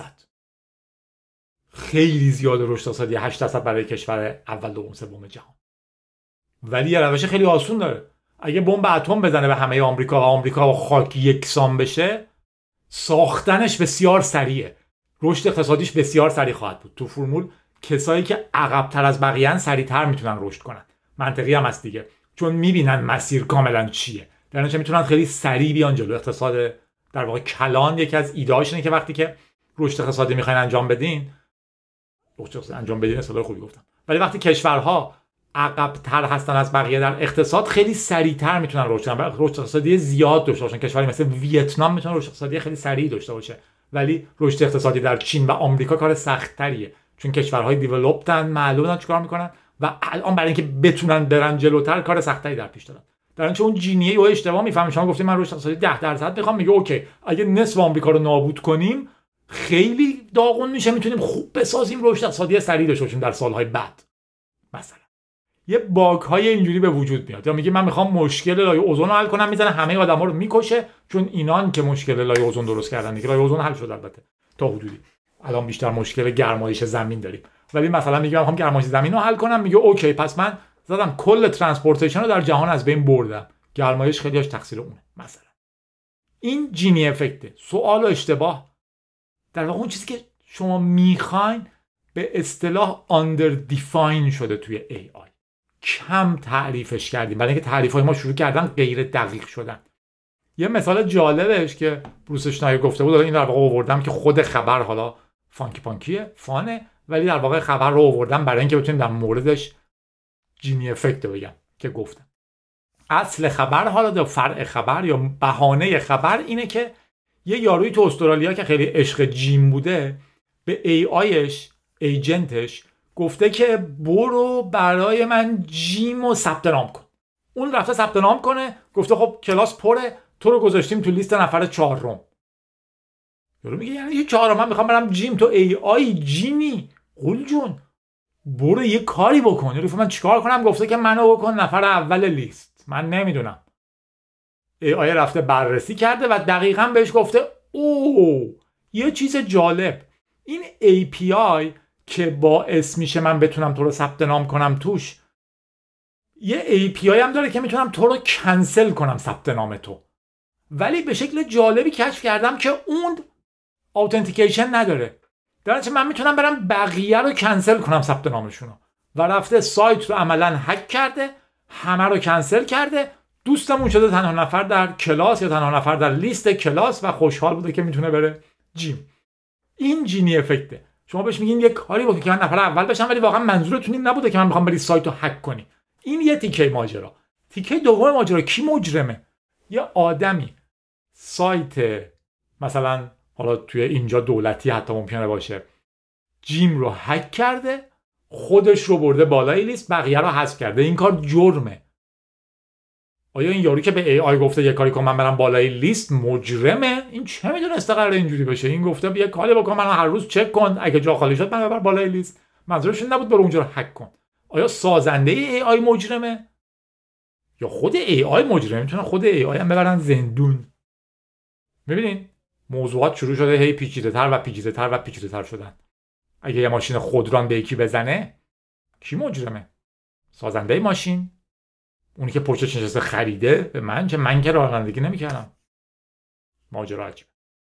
خیلی زیاده رشد اقتصادی 8% برای کشور اول دوم سوم جهان. ولی یه روش خیلی آسون داره. اگه بمب اتم بزنه به همه آمریکا و آمریکا با خاک یکسان بشه، ساختنش بسیار سریعه. رشد اقتصادیش بسیار سریع خواهد بود. تو فرمول کسایی که عقب‌تر از بقیه‌ان سریع‌تر میتونن رشد کنن. منطقی هم هست دیگه. چون میبینن مسیر کاملا چیه. در نتیجه میتونن خیلی سریع بیان جلو. اقتصاد در واقع کلان یکی از ایده‌هاش اینه که وقتی که رشد اقتصادی میخواین انجام بدین اصطلاح خوبی گفتم. ولی وقتی کشورها عقب‌تر هستن از بقیه در اقتصاد خیلی سریع‌تر میتونن رشد کنن، رشد اقتصادی زیاد داشته باشن. کشوری مثل ویتنام میتونه رشد اقتصادی خیلی سریع داشته باشه، ولی رشد اقتصادی در چین و آمریکا کار سخت‌تریه، چون کشورهای دیولپدن، معلومه چیکار میکنن و الان برای اینکه بتونن برن جلوتر کار سخت‌تری در پیش دارن. در اینجا اون جینیه و اشتباه میفهمه. شما گفتید من رشد اقتصادی 10% میخوام، میگه اوکی اگه نصف آمریکا رو نابود کنیم خیلی داغون میشه، میتونیم خوب بسازیم رشد اقتصادی سریع داشته باشیم در سالهای بعد. مثلا یه باگ های اینجوری به وجود میاد، یا میگه من میخوام مشکل لایه اوزون رو حل کنم، میزنه همه آدما رو میکشه، چون اینان که مشکل لایه اوزون درست کردن دیگه. لایه اوزون حل شد البته تا حدودی، الان بیشتر مشکل گرمایش زمین داریم، ولی مثلا میگه من میخوام گرمایش زمین رو حل کنم، میگه اوکی پس من زدم کل ترانسپورتیشن رو در جهان از بین بردم، گرمایش خیلیش تقصیر اونه. مثلا این جینی افکته. سوال و اشتباه در واقع اون چیزی که شما میخواین به اصطلاح آندر دیفاین شده توی AI، کم تعریفش کردیم، برای اینکه تعریف‌های ما شروع کردن غیر دقیق شدن. یه مثال جالبش که بروس اشنایر گفته بود، این در واقع آوردم که خود خبر حالا فانکی پانکیه، فانه، ولی در واقع خبر رو آوردم برای اینکه بتونیم در موردش جینی افکت رو بگم که گفتم. اصل خبر حالا در فرع خبر یا بهانه خبر اینه که یه یاروی تو استرالیا که خیلی عشق جیم بوده به AIش، ایجنتش گفته که برو برای من جیم رو ثبت نام کن. اون رفته ثبت نام کنه، گفته خب کلاس پره، تو رو گذاشتیم تو لیست نفر 4م. یارو میگه یعنی یه 4م من میخوام برم جیم، تو AI جیمی؟ قول جون برو یه کاری بکن. یارو من چیکار کنم؟ گفته که منو بکن نفر اول لیست. من نمیدونم. AI رفته بررسی کرده و دقیقاً بهش گفته یه چیز جالب، این API که باعث میشه من بتونم تو رو ثبت نام کنم توش، یه API هم داره که میتونم تو رو کنسل کنم ثبت نام تو، ولی به شکل جالبی کشف کردم که اون اوتنتیکیشن نداره. در نتیجه من میتونم برم بقیه رو کنسل کنم ثبت نامشون رو، و رفته سایت رو عملاً هک کرده، همه رو کنسل کرده، دوستمون شده تنها نفر در کلاس یا تنها نفر در لیست کلاس و خوشحال بوده که میتونه بره جیم. این جینی افکته. شما بهش میگین یه کاری بکن که من نفر اول بشم، ولی واقعا منظورتون این نبوده که من میخوام بری سایت رو هک کنی. این یه تیکه ماجرا. تیکه دوم ماجرا کی مجرمه؟ یه آدمی سایت مثلا حالا توی اینجا دولتی حتی ممکنه باشه جیم رو هک کرده، خودش رو برده بالای لیست، بقیه رو حذف کرده. این کار جرمه. آیا این یارو که به AI گفته یه کاری کن من برم بالای لیست مجرمه؟ این چه میدونسته قراره اینجوری بشه؟ این گفته یه کاری بکن من هر روز چک کن، اگه جا خالی شد من ببر بالای لیست. منظورش نبود برو اونجا رو هک کن. آیا سازنده AI مجرمه یا خود AI مجرمه؟ میتونن خود AI هم ببرن زندون. میبینین موضوعات شروع شده هی پیچیده‌تر و پیچیده‌تر و پیچیده‌تر شدن. اگه یه ماشین خودران به یکی بزنه کی مجرمه؟ سازنده ماشین؟ اونی که پشتش نشسته خریده؟ به من که رانندگی نمی‌کردم. ماجرا عجیبه.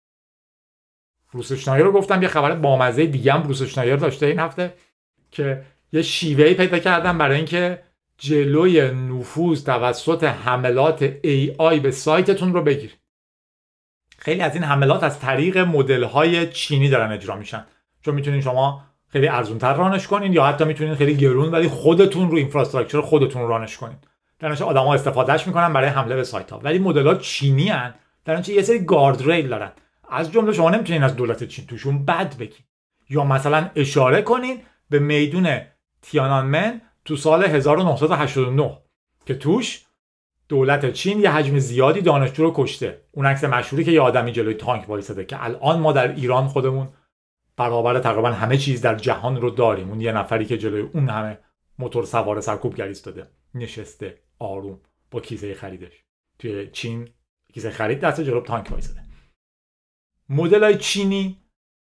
بروس اشنایر رو گفتم، یه خبر بامزه دیگه هم بروس اشنایر داشته این هفته که یه شیوهی پیدا کردن برای اینکه جلوی نفوذ توسط حملات AI به سایتتون رو بگیر. خیلی از این حملات از طریق مدل‌های چینی دارن اجرا میشن، چون میتونین شما خیلی ارزان‌تر رانش کنین یا حتی میتونین خیلی گرون ولی خودتون رو اینفراستراکچر خودتون رانش کنین. در نتیجه آدم‌ها استفادهش میکنن برای حمله به سایت‌ها، ولی مدل‌ها چینی ان. در نتیجه یه سری گارد ریل دارن. از جمله شما نمیتونین از دولت چین توشون بد بگین، یا مثلا اشاره کنین به میدون تیانانمن تو سال 1989 که توش دولت چین یه حجم زیادی دانشجو رو کشته. اون عکس مشهوری که یه آدمی جلوی تانک وایساده که الان ما در ایران خودمون برابر تقریبا همه چیز در جهان رو داریم. اون یه نفری که جلوی اون همه موتور سوار سرکوبگر ایستاده، نشسته آروم با کیسه خریدش. توی چین کیسه خرید دست جلوی تانک وایساده. مدل‌های چینی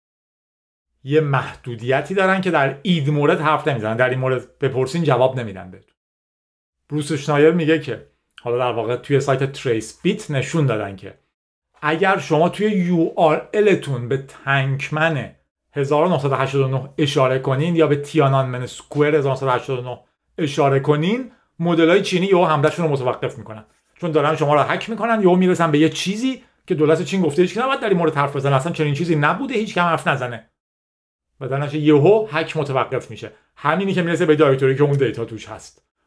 یه محدودیتی دارن که در این مورد حرف نمیزنن، در این مورد بپرسین جواب نمیدن بهتون. بروس اشنایر میگه که حالا در واقع توی سایت تریس بیت نشون دادن که اگر شما توی URL تون به تانکمن 1989 اشاره کنین یا به تیانانمن سکوئر 1989 اشاره کنین، مدل‌های چینی یهو حمله‌شون رو متوقف میکنن، چون دارن شما رو هک میکنن. یهو میرسن به یه چیزی که دولت چین گفته هیچ کی نباید در این مورد حرف بزنه، اصلا چنین چیزی نبوده، هیچ کم حرف نزنه، و در نتیجه یهو هک متوقف میشه. همینی که میرسه به دایرکتوری که اون دیتا توش هست.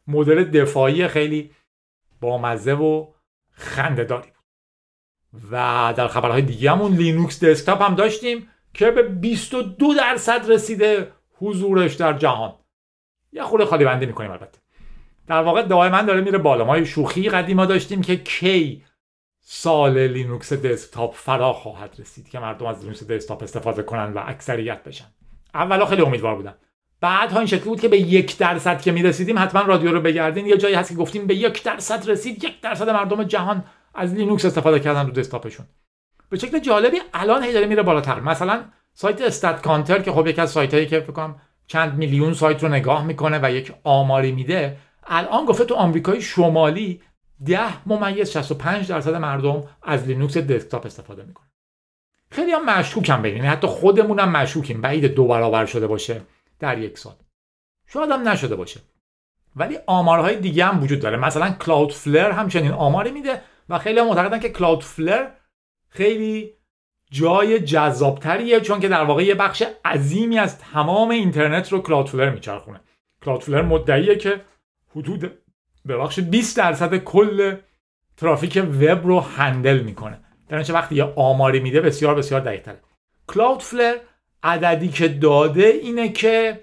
مدل دفاعی خیلی بامزه و خنده‌داری بود. و در خبرهای دیگه همون لینوکس دسکتاپ هم داشتیم که به 22% رسیده حضورش در جهان. یه خورده خالی بندی میکنیم البته. در واقع دائما داره میره بالا. ما شوخی قدیما داشتیم که کی سال لینوکس دسکتاپ فرا خواهد رسید که مردم از لینوکس دسکتاپ استفاده کنن و اکثریت بشن. اولا خیلی امیدوار بودم. بعدها این شکلی بود که به 1% که میرسیدیم حتما رادیو رو بگردین، یه جایی هست که گفتیم به 1% رسید، 1% مردم جهان از لینوکس استفاده کردن رو دسکتاپشون. به شکل جالبی الان هی داره میره بالاتر. مثلا سایت استات کانتر که خب یکی از سایتایی که فکر کنم چند میلیون سایت رو نگاه میکنه و یک آماری میده، الان گفته تو آمریکای شمالی 10.65% مردم از لینوکس دسکتاپ استفاده میکنن. خیلی هم مشکوکم ببینید، یعنی حتی خودمون هم مشکوکیم، بعید 2 برابر شده باشه در یک سال. شاید هم نشده باشه. ولی آمارهای دیگه هم وجود داره. مثلا کلاودفلر هم چنین آماری میده و خیلی هم معتقدن که کلاودفلر خیلی جای جذابتریه، چون که در واقع یه بخش عظیمی از تمام اینترنت رو کلاودفلر میچرخونه. کلاودفلر مدعیه که حدود 20% کل ترافیک وب رو هندل میکنه. در اینجا وقتی یه آماری میده بسیار بسیار دقیق‌تره. کلاودفلر عددی که داده اینه که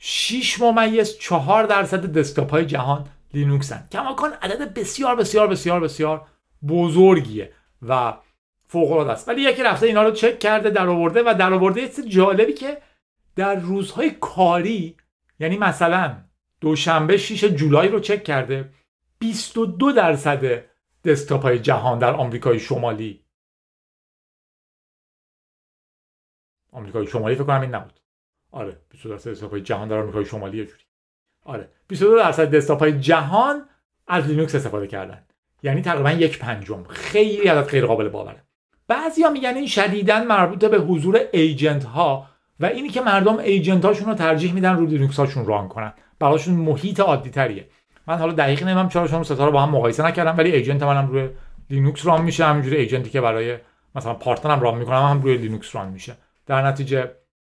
6.4% دسکتاپ های جهان لینوکسن. کماکان عدد بسیار بسیار بسیار بسیار بزرگیه و فوق العاده است. ولی یکی رفته اینا رو چک کرده، در آورده یه چیز جالبی که در روزهای کاری، یعنی مثلا دوشنبه 6 جولای رو چک کرده، 22% دسکتاپ های جهان در آمریکای شمالی فکر کنم این نبود. آره 22% دسکتاپ های جهان در آمریکای شمالی یه جوری. آره 22% دسکتاپ های جهان از لینوکس استفاده کردن. یعنی تقریبا 1/5. خیلی عدد غیر قابل باوره. بعضیا میگن این شدیداً مربوط به حضور ایجنت ها و اینی که مردم ایجنت هاشون رو ترجیح میدن رو لینوکس هاشون ران کنن. براشون محیط عادی تریه. من حالا دقیق نمیدونم چرا شما ستا رو با هم مقایسه نکردم، ولی ایجنت منم روی لینوکس ران میشه، همینجوری ایجنتی که برای مثلا پارتنرم ران میکنم هم روی لینوکس ران میشه. در نتیجه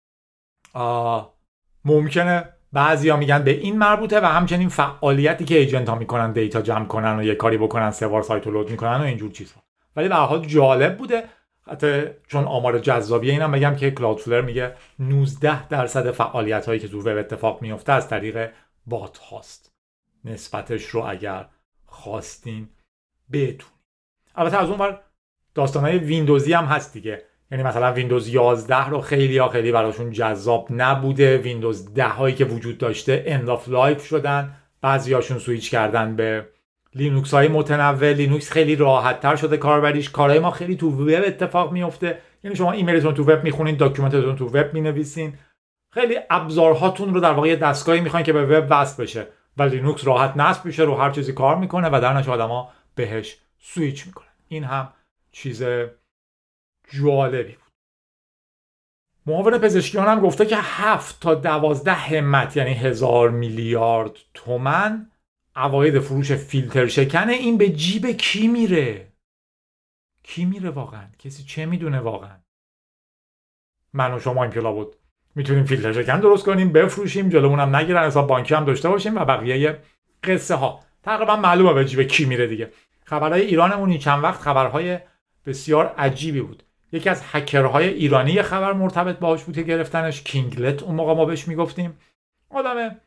ممکنه بعضیا میگن به این مربوطه و همچنین فعالیتی که ایجنت ها میکنن، دیتا جمع کنن و یه کاری بکنن، سروار سایت رو لود میکنن و اینجور چیزها. ولی به هر حال جالب بوده. حتی چون آمار جذابیه اینم بگم که کلاودفلر میگه 19% فعالیت هایی که تو وب اتفاق میفته از طریق بات هاست. نسبتش رو اگر خواستین بدون. البته از اون ور داستانهای ویندوزی هم هست دیگه. یعنی مثلا ویندوز 11 رو خیلی براشون جذاب نبوده. ویندوز 10 هایی که وجود داشته اند آف لایف شدن. بعضیاشون سویچ کردن به لینوکس های متنوع. لینوکس خیلی راحت تر شده کاربریش. کارهای ما خیلی تو وب اتفاق میفته. یعنی شما ایمیلتون تو وب میخونین، داکیومنتتون تو وب مینویسین. خیلی ابزارهاتون رو در واقع دستگاهی میخواین که به وب وصل بشه و لینوکس راحت نصب میشه، رو هر چیزی کار میکنه و در نتیجه آدما بهش سویچ میکنن. این هم چیز جالبی بود. معاون پزشکیان هم گفته که 7 تا 12 همت، یعنی 1000 میلیارد تومان عواید فروش فیلتر شکنه. این به جیب کی میره؟ کی میره واقعا؟ کسی چه میدونه واقعا؟ من و شما این پیلا بود میتونیم فیلتر شکن درست کنیم، بفروشیم، جلومون هم نگیرن، حساب بانکی هم داشته باشیم و بقیه قصه ها تقریبا معلومه به جیب کی میره دیگه. خبرهای ایرانمون این چند وقت خبرهای بسیار عجیبی بود. یکی از هکرهای ایرانی یه خبر مرتبط باهاش بود که گرفتنش، کینگلت اون موقع ما بهش میگفتیم. آدمه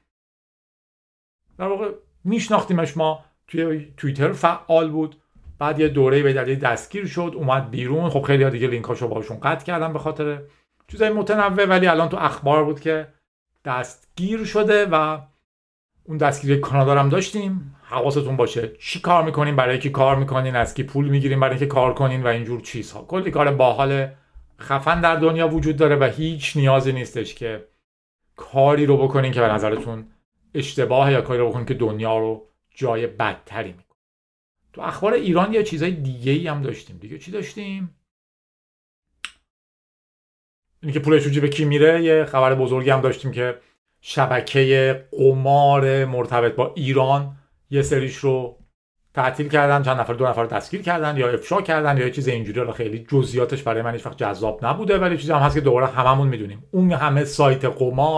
در واقع میشناختیمش، ما توی توییتر فعال بود، بعد یه دوره‌ای به دلیل دستگیر شد، اومد بیرون. خب خیلی‌ها دیگه لینکاشو باشون قطع کردن به خاطر چیزای متنوع، ولی الان تو اخبار بود که دستگیر شده و اون دستگیری کانادا هم داشتیم. حواستون باشه چی کار میکنین، برای کی کار میکنین، از کی پول میگیرین برای اینکه کار کنین و اینجور چیزها. کلی کار باحال خفن در دنیا وجود داره و هیچ نیازی نیستش که کاری رو بکنین که به نظرتون اشتباهه یا کاری رو بکنین که دنیا رو جای بدتری میکنه. تو اخبار ایران یه چیزای دیگه‌ای هم داشتیم. دیگه چی داشتیم؟ اینی که پولش رو جیب کی میره. یه خبر بزرگی هم داشتیم که شبکه قمار مرتبط با ایران یه سریش رو تعطیل کردن، چند نفر، 2 نفر رو دستگیر کردن یا افشا کردن یا یه چیز اینجوری. رو خیلی جزئیاتش برای من هیچ وقت جذاب نبوده، ولی چیزی هم هست که دوباره هممون میدونیم. اون همه سایت قمار،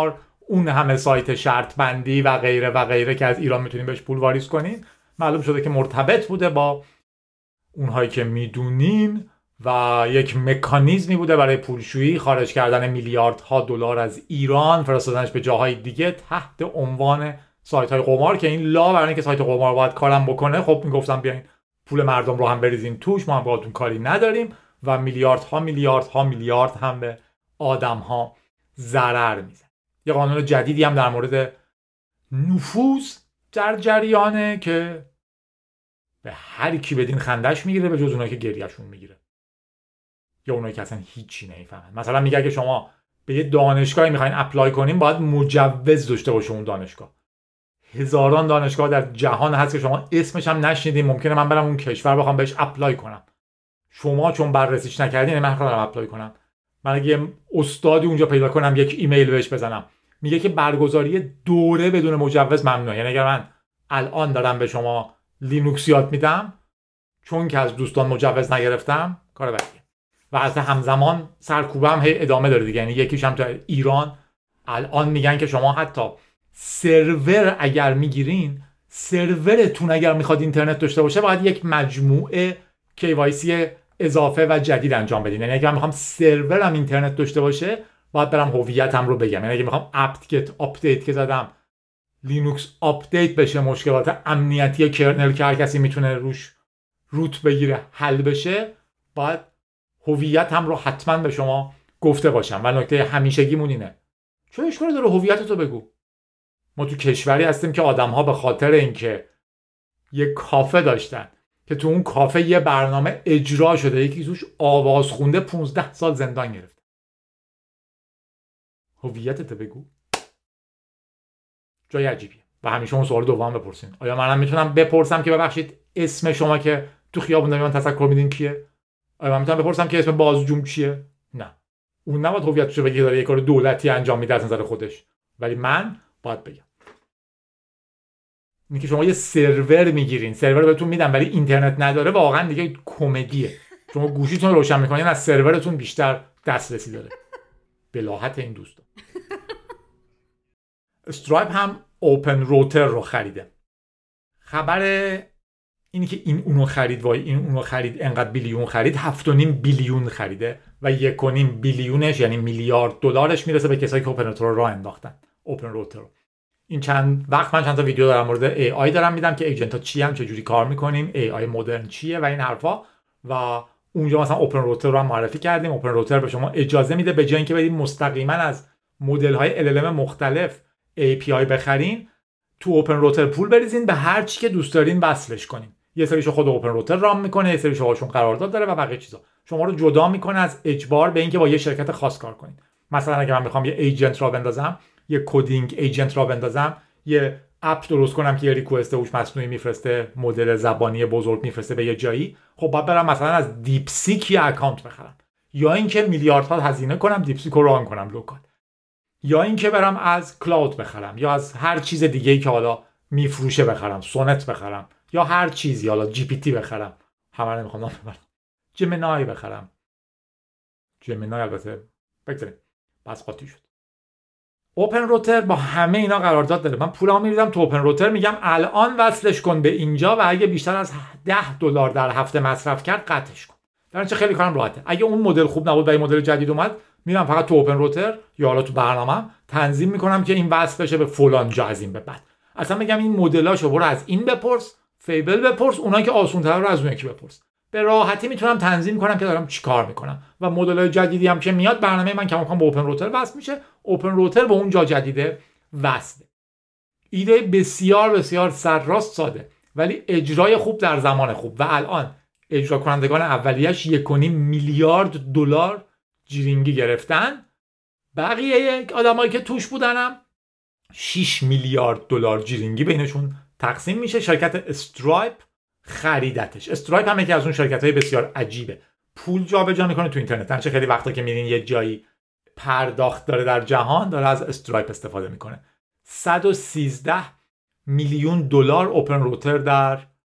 اون همه سایت شرط بندی و غیره و غیره که از ایران میتونین بهش پول واریز کنین، معلوم شده که مرتبط بوده با اونهایی که میدونین و یک مکانیزمی بوده برای پولشویی، خارج کردن میلیاردها دلار از ایران، فرستادنش به جاهای دیگه تحت عنوان سایت های قمار، که این برای اینکه سایت قمار باید کارم بکنه، خب میگفتم بیاین پول مردم رو هم بریزین توش، ما هم باهاتون کاری نداریم و میلیارد هم به آدم‌ها ضرر میزنه. یه قانون جدیدی هم در مورد نفوذ در جریانه که به هر کی بدین خندش میگیره به جز اونایی که گریهشون میگیره یا اونایی که اصلا هیچی نمیفهمن. مثلا میگه که شما به یه دانشگاهی میخواین اپلای کنین باید مجوز داشته باشه اون دانشگاه. هزاران دانشگاه در جهان هست که شما اسمش هم نشنیدین، ممکنه من برم اون کشور بخوام بهش اپلای کنم، شما چون بررسیش نکردین من خودم اپلای کنم. من اگه استادی اونجا پیدا کنم یک ایمیل بهش بزنم میگه که برگزاری دوره بدون مجوز ممنوعه. یعنی اگر من الان دارم به شما لینوکس یاد میدم چون که از دوستان مجوز نگرفتم کار بدیه و از همزمان سرکوبم هی ادامه داره دیگه. یعنی یکیش هم تو ایران الان میگن که شما حتی سرور اگر میگیرین، سرورتون اگر میخواد اینترنت داشته باشه باید یک مجموعه KYC اضافه و جدید انجام بدین. یعنی اگر میخوام سرورم اینترنت داشته باشه باید برم هویتم رو بگم. یعنی اگه میخوام apt-get آپدیت که زدم لینوکس آپدیت بشه، مشکلات امنیتی کرنل که هر کسی میتونه روش روت بگیره حل بشه، باید هویتم رو حتما به شما گفته باشم. و نکته همیشگیمون اینه چه اشکالی داره هویتتو بگو. ما تو کشوری هستیم که آدم‌ها به خاطر اینکه یه کافه داشتن که تو اون کافه یه برنامه اجرا شده یکی توش آواز خونده 15 سال زندان گرفت. هویتت بگو. جای عجیبیه. و همیشه اون سوال دوم بپرسین. آیا منم میتونم بپرسم که ببخشید اسم شما که تو خیابون دارین من تذکر میدین کیه؟ آیا من میتونم بپرسم که اسم بازجوم چیه؟ نه. اون نباید هویتشو بگه، داره یه کار دولتی انجام میده از نظر خودش. ولی من باید بگم. اینکه شما یه سرور میگیرین، سرور بهتون میدن ولی اینترنت نداره، واقعا دیگه کمدیه. شما گوشیتون رو روشن میکنین از سرورتون بیشتر دسترسی داره. بلاحت این دوستا. استرایپ هم اوپن روتر رو خریده. خبر اینی که این اونو خرید، وای این اونو خرید، انقدر بیلیون خرید، 7.5 بیلیون خریده و 1.5 بیلیونش یعنی میلیارد دلارش میرسه به کسایی که اوپن روتر رو راه انداختن. اوپن روتر رو این چند وقت من چند تا ویدیو در مورد AI دارم میدم که ایجنت ها چی هم، چه جوری کار میکنیم، AI مدرن چیه و این حرفا. و اونجا مثلا اوپن روتر رو هم معرفی کردیم. اوپن روتر به شما اجازه میده به جای اینکه برید مستقیما از مدل های LLM مختلف API بخرین، تو اوپن روتر پول بریزین، به هر چی که دوست دارین وصلش کنین. یه سریشو خود اوپن روتر رام میکنه، یه سریشو هاشون قرارداد داره و بقیه چیزا. شما رو جدا میکنه از اجبار به اینکه با یه شرکت خاص کار کنین. مثلا اگه من بخوام یه ایجنت را بندازم، یه کدینگ ایجنت را بندازم، یه اپ درست کنم که یه ریکوست هوش مصنوعی میفرسته، مدل زبانی بزرگ میفرسته به یه جایی، خب باید برم مثلا از دیپ سیک یه اکانت بخرم، یا اینکه میلیاردها هزینه کنم دیپ سیک رو ران کنم لوکال، یا اینکه برم از کلاود بخرم، یا از هر چیز دیگه‌ای که حالا میفروشه بخرم، سونت بخرم، یا هر چیزی، حالا جی پی تی بخرم، همه رو میخوام ببرم، جمینای بخرم. جمینای البته بگذاریم بس قاطی شد. اوپن روتر با همه اینا قرارداد داره. من پولامو میریزم تو اوپن روتر، میگم الان وصلش کن به اینجا و اگه بیشتر از $10 در هفته مصرف کرد قطعش کن. در چه خیلی کارم راحته. اگه اون مدل خوب نبود و این مدل جدید اومد، میرم فقط تو اوپن روتر یا حالا تو برنامه‌ام تنظیم میکنم که این وصل بشه به فلان جا از این به بعد. اصلا میگم این مدلاشو برو از این بپرس، فیبل بپرس، اونایی که آسان‌تر رو از اون یکی بپرس. به راحتی میتونم تنظیم کنم که دارم چیکار میکنم. و مدل‌های جدیدی هم که میاد، برنامه من کم کم با اوپن روتر وصل میشه، اوپن روتر به اون جا جدیده وصله. ایده بسیار بسیار سرراست ساده، ولی اجرای خوب در زمان خوب. و الان اجرا کنندگان اولیه‌اش 1.5 میلیارد دلار جیرینگی گرفتن. بقیه آدمایی که توش بودنم 6 میلیارد دلار جیرینگی بینشون تقسیم میشه. شرکت استرایپ خریدتش. استرایپ هم یکی از اون شرکت‌های بسیار عجیبه، پول جابجا میکنه تو اینترنت. هرچه خیلی وقتا که میرین یه جایی پرداخت داره در جهان، داره از استرایپ استفاده میکنه. 113 میلیون دلار اوپن روتر در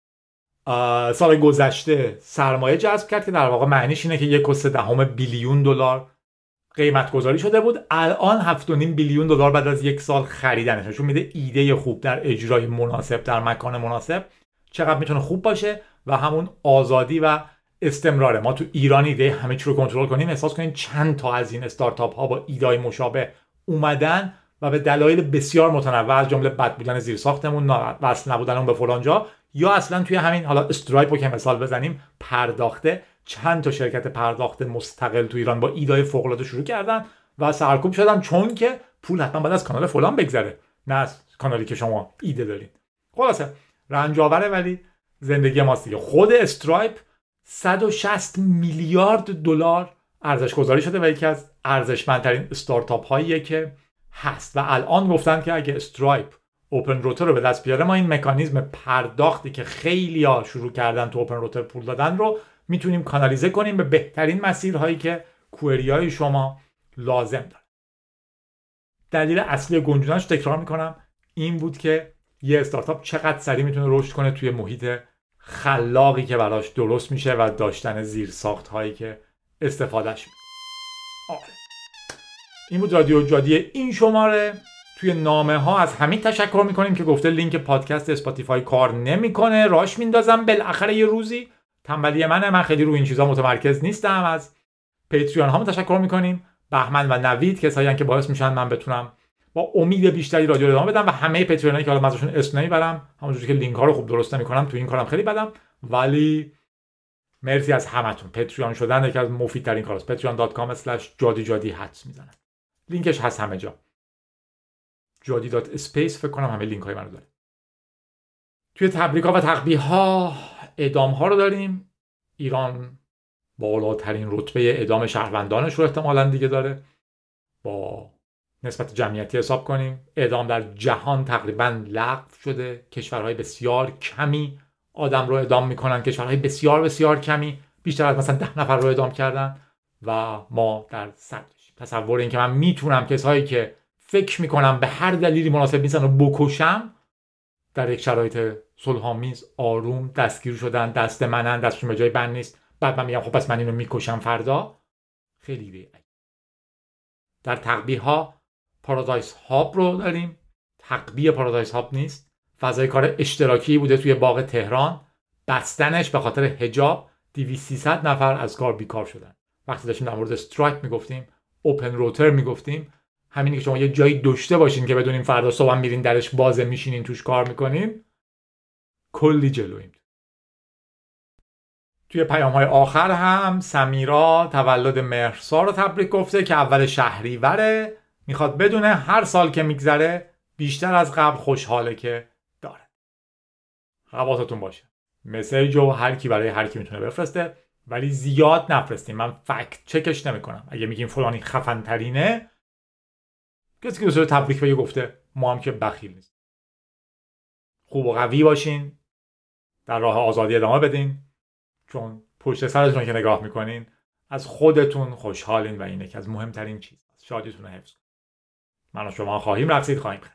سال گذشته سرمایه جذب کرد که در واقع معنیش اینه که 1.3 بیلیون دلار قیمت گذاری شده بود. الان 7.5 بیلیون دلار بعد از 1 سال خریدنش نشون میده ایده خوب در اجرای مناسب در مکان مناسب چقدر میتونه خوب باشه و همون آزادی و استمراره. ما تو ایران ایده همه چی رو کنترل کنیم، احساس کنیم چند تا از این استارتاپ ها با ایده مشابه اومدن و به دلایل بسیار متنوع از جمله بد بودن زیرساختمون، وصل نبودن اون به فلان جا، یا اصلا توی همین حالا استرایپ رو که مثال بزنیم پرداخته، چند تا شرکت پرداخت مستقل تو ایران با ایده فوق العاده شروع کردن و سرکوب شدن، چون که پول حتما باید از کانال فلان بگذره، نه از کانالی که شما ایده دارین. خلاصه رنج آوره ولی زندگی ماست دیگه. خود استرایپ 160 میلیارد دلار ارزش گذاری شده و یکی از ارزشمندترین استارتاپ هاییه که هست و الان گفتن که اگه استرایپ اوپن روتر رو به دست بیاره، ما این مکانیزم پرداختی که خیلی‌ها شروع کردن تو اوپن روتر پول دادن رو میتونیم کانالیزه کنیم به بهترین مسیرهایی که کوئری‌های شما لازم داره. دلیل اصلی گنجونش، تکرار میکنم، این بود که یه استارتاپ چقدر سریع میتونه رشد کنه توی محیط خلاقی که براش درست میشه و داشتن زیرساخت هایی که استفادهش میکنه. این بود رادیو جادی این شماره. توی نامه ها از حمید تشکر میکنیم که گفته لینک پادکست اسپاتیفای کار نمیکنه، راش میندازم بالاخره یه روزی. تنبلی منه، من خیلی رو این چیزا متمرکز نیستم. از پیتریون ها تشکر میکنیم، بهمن و نوید، کسایی که باعث میشن من بتونم با امید بیشتری رادیو ادامه بدم، و همه پیتریونایی که حالا من ازشون اسم نمیبرم، همونجوری که لینک ها رو خوب درست نمیکنم تو این کارم خیلی بدم، ولی مرسی از همتون. پیتریون شدن یکی از مفیدترین کاراست. patreon.com/جادی حدس میزنم، لینکش هست همه جا. jadi.space فکر کنم همه لینک های منو داره. توی تبریک‌ها و تقبیح‌ها اعدام‌ها رو داریم. ایران بالاترین رتبه اعدام شهروندانش رو احتمالاً دیگه داره. با نسبت جمعیتی حساب کنیم، اعدام در جهان تقریباً لغو شده. کشورهای بسیار کمی آدم رو اعدام میکنن، کشورهای بسیار بسیار کمی بیشتر از مثلا 10 نفر رو اعدام کردن و ما در صدرش. تصور این که من میتونم کسایی که فکر میکنم به هر دلیلی مناسب نیستن رو بکشم، در یک شرایط صلح‌آمیز آروم دستگیر شدن، دست منن، دستشون به جای بند نیست، بعد من میگم خب پس من اینو میکشم فردا، خیلی ایده. در تقبیح‌ها پارادایس هاب رو داریم. تقبیح پارادایس هاب نیست، فضای کار اشتراکی بوده توی باغ تهران، بستنش به خاطر حجاب 200-300 نفر از کار بیکار شدن. وقتی داشتیم در مورد استرایپ میگفتیم، اوپن روتر میگفتیم، همینی که شما یه جایی داشته باشین که بدونین فردا صبح میرین درش بازه، میشینین توش کار میکنین، کلی جلویم. توی پیام‌های آخر هم سمیرا تولد مهرسا رو تبریک گفته که اول شهریوره، میخواد بدونه هر سال که میگذره بیشتر از قبل خوشحاله که داره. حواستون باشه مسیج رو هر کی برای هر کی میتونه بفرسته، ولی زیاد نفرستین. من فکت چکش نمیکنم. اگه میگیم فلانی خفن ترینه، کسی که دوست تبریک بگه گفته، ما هم که بخیل نیست. خوب و قوی باشین، در راه آزادی ادامه بدین، چون پشت سرتون که نگاه میکنین از خودتون خوشحالین و اینه که از مهمترین چیز. شادیتون رو حفظ کنین. من و شما خواهیم رقصید، خواهیم خند.